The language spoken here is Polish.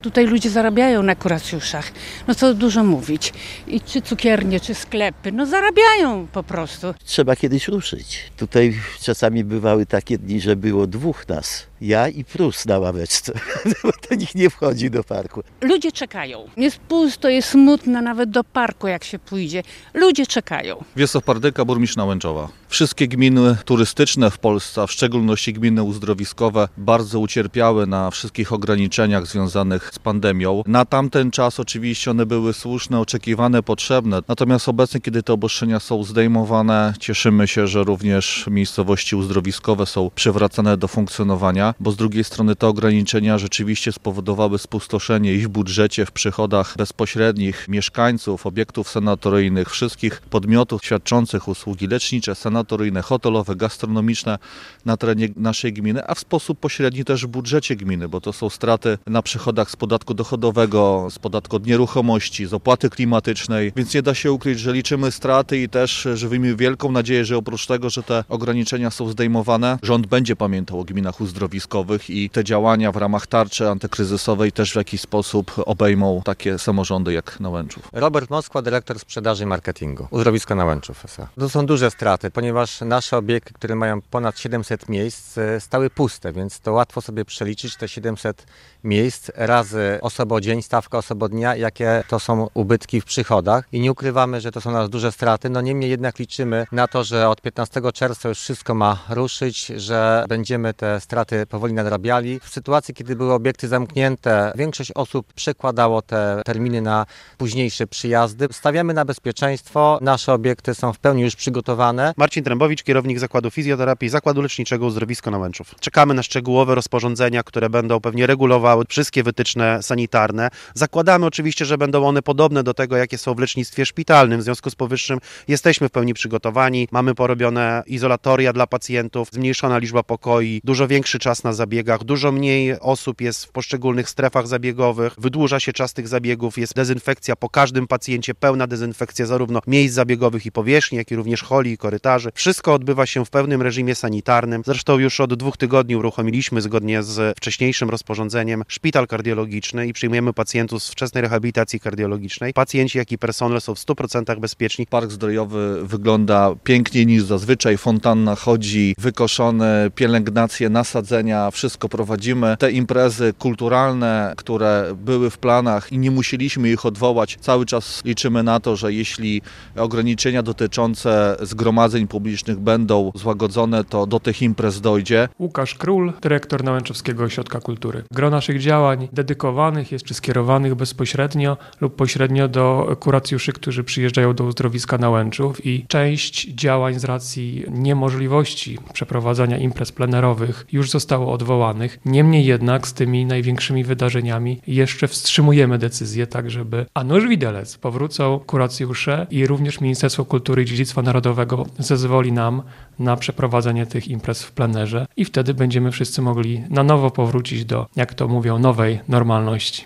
Tutaj ludzie zarabiają na kuracjuszach, no co dużo mówić. I czy cukiernie, czy sklepy, no zarabiają po prostu. Trzeba kiedyś ruszyć. Tutaj czasami bywały takie dni, że było dwóch nas. Ja i Prus na ławeczce, bo to nikt nie wchodzi do parku. Ludzie czekają. Jest pusto, jest smutno, nawet do parku jak się pójdzie. Ludzie czekają. Wiesław Pardyka, burmistrz Nałęczowa. Wszystkie gminy turystyczne w Polsce, a w szczególności gminy uzdrowiskowe, bardzo ucierpiały na wszystkich ograniczeniach związanych z pandemią. Na tamten czas oczywiście one były słuszne, oczekiwane, potrzebne. Natomiast obecnie, kiedy te obostrzenia są zdejmowane, cieszymy się, że również miejscowości uzdrowiskowe są przywracane do funkcjonowania, bo z drugiej strony te ograniczenia rzeczywiście spowodowały spustoszenie i w budżecie, w przychodach bezpośrednich mieszkańców, obiektów sanatoryjnych, wszystkich podmiotów świadczących usługi lecznicze, sanatoryjne, hotelowe, gastronomiczne na terenie naszej gminy, a w sposób pośredni też w budżecie gminy, bo to są straty na przychodach z podatku dochodowego, z podatku od nieruchomości, z opłaty klimatycznej, więc nie da się ukryć, że liczymy straty i też żywimy wielką nadzieję, że oprócz tego, że te ograniczenia są zdejmowane, rząd będzie pamiętał o gminach uzdrowiskowych i te działania w ramach tarczy antykryzysowej też w jakiś sposób obejmą takie samorządy jak Nałęczów. Robert Moskwa, dyrektor sprzedaży i marketingu. Uzdrowisko Nałęczów S.A. To są duże straty, ponieważ nasze obiekty, które mają ponad 700 miejsc, stały puste, więc to łatwo sobie przeliczyć te 700 miejsc razy osobodzień, stawka osobodnia, jakie to są ubytki w przychodach i nie ukrywamy, że to są nas duże straty, no niemniej jednak liczymy na to, że od 15 czerwca już wszystko ma ruszyć, że będziemy te straty powoli nadrabiali. W sytuacji, kiedy były obiekty zamknięte, większość osób przekładało te terminy na późniejsze przyjazdy. Stawiamy na bezpieczeństwo, nasze obiekty są w pełni już przygotowane. Marcin Trębowicz, kierownik Zakładu Fizjoterapii Zakładu Leczniczego Uzdrowisko Nałęczów. Czekamy na szczegółowe rozporządzenia, które będą pewnie regulowały wszystkie wytyczne sanitarne. Zakładamy oczywiście, że będą one podobne do tego, jakie są w lecznictwie szpitalnym. W związku z powyższym jesteśmy w pełni przygotowani. Mamy porobione izolatoria dla pacjentów, zmniejszona liczba pokoi, dużo większy czas na zabiegach, dużo mniej osób jest w poszczególnych strefach zabiegowych, wydłuża się czas tych zabiegów, jest dezynfekcja po każdym pacjencie, pełna dezynfekcja zarówno miejsc zabiegowych i powierzchni, jak i również holi i korytarzy. Wszystko odbywa się w pełnym reżimie sanitarnym. Zresztą już od 2 tygodni uruchomiliśmy zgodnie z wcześniejszym rozporządzeniem szpital kardiologiczny i przyjmujemy pacjentów z wczesnej rehabilitacji kardiologicznej. Pacjenci, jak i personel są w 100% bezpieczni. Park zdrojowy wygląda piękniej niż zazwyczaj. Fontanna chodzi, wykoszone, pielęgnacje, nasadzenia, wszystko prowadzimy. Te imprezy kulturalne, które były w planach i nie musieliśmy ich odwołać, cały czas liczymy na to, że jeśli ograniczenia dotyczące zgromadzeń publicznych będą złagodzone, to do tych imprez dojdzie. Łukasz Król, dyrektor Nałęczowskiego Ośrodka Kultury. Gro naszych działań dedykowanych jest czy skierowanych bezpośrednio lub pośrednio do kuracjuszy, którzy przyjeżdżają do uzdrowiska Nałęczów i część działań z racji niemożliwości przeprowadzania imprez plenerowych już zostało odwołanych. Niemniej jednak z tymi największymi wydarzeniami jeszcze wstrzymujemy decyzję, tak żeby a nuż widelec powrócą kuracjusze i również Ministerstwo Kultury i Dziedzictwa Narodowego zezwoli nam na przeprowadzenie tych imprez w plenerze i wtedy będziemy wszyscy mogli na nowo powrócić do, jak to mówią, nowej normalności.